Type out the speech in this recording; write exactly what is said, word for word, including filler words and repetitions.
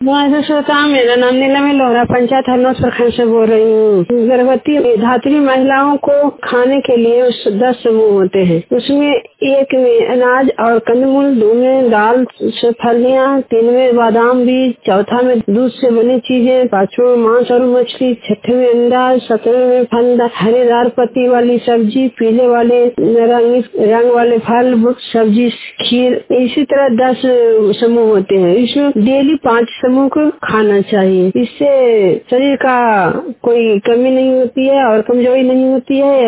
मैं श्रोता, मेरा नाम नीला, मैं लोहरा पंचायत हरनौत प्रखंड से बोल रही हूँ। गर्भवती धात्री महिलाओं को खाने के लिए उस दस समूह होते हैं। उसमें एक में अनाज और कंदमूल, दो में दाल से फलियाँ, तीन में बादाम बीज, चौथा में दूध से बनी चीजें, पांचवें में मांस और मछली, छठे में अंडा, सत्रह में फल, हरेदार पत्ती वाली सब्जी, पीले वाले रंग रंग वाले फल, सब्जी, खीर। इसी तरह दस समूह होते हैं। इसमें डेली पाँच समूह को खाना चाहिए। इससे शरीर का कोई कमी नहीं होती है और कमजोरी नहीं होती है।